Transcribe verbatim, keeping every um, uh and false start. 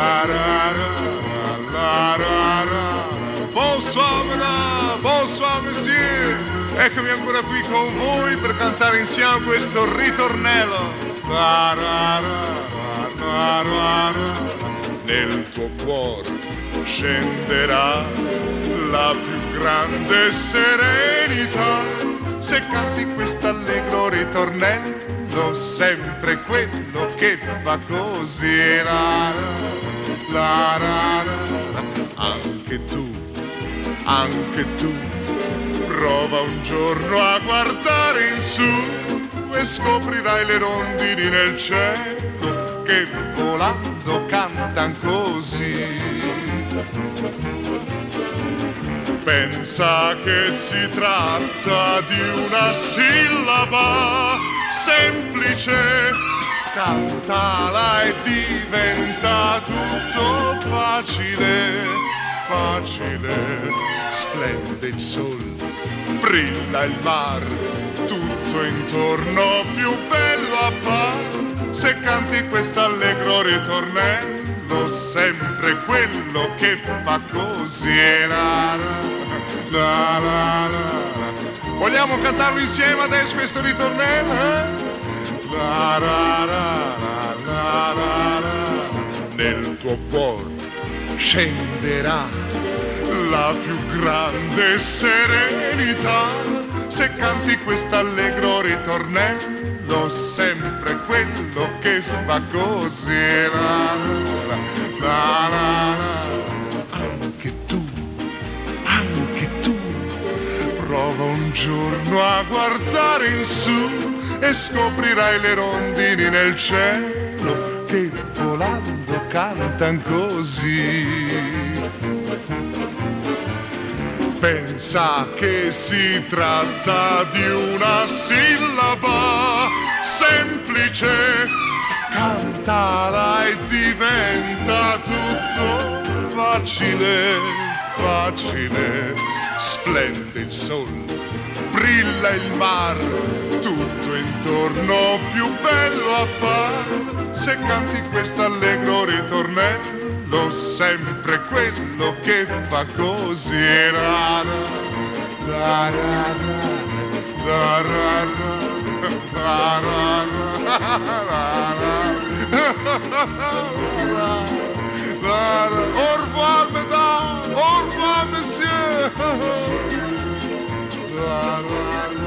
Bonsoir madame, bonsoir monsieur. Eccomi ancora qui con voi per cantare insieme questo ritornello. Nel tuo cuore scenderà la più grande serenità se canti questo allegro ritornello, sempre quello che fa così. La, la, la, la. Anche tu, anche tu, prova un giorno a guardare in su e scoprirai le rondini nel cielo che volando cantan così. Pensa che si tratta di una sillaba semplice, cantala e diventa tutto facile, facile. Splende il sol, brilla il mar, tutto intorno più bello appar. Se canti quest'allegro ritornello, sempre quello che fa così. La, la, la, la. Vogliamo cantarlo insieme adesso questo ritornello? Eh? La, la, la, la, la, la. Nel tuo cuore scenderà la più grande serenità se canti quest'allegro ritornello, sempre quello che fa così. La, la, la, la. Anche tu, anche tu, prova un giorno a guardare in su e scoprirai le rondini nel cielo che volando cantan così. Pensa che si tratta di una sillaba semplice, cantala e diventa tutto facile, facile. Splende il sol, brilla il mar, tutto intorno più bello appar. Se canti quest'allegro ritornello, sempre quello che fa così. La, la, la, la, la, la, la. Au revoir, mesdames, au revoir, messieurs. La, la, la.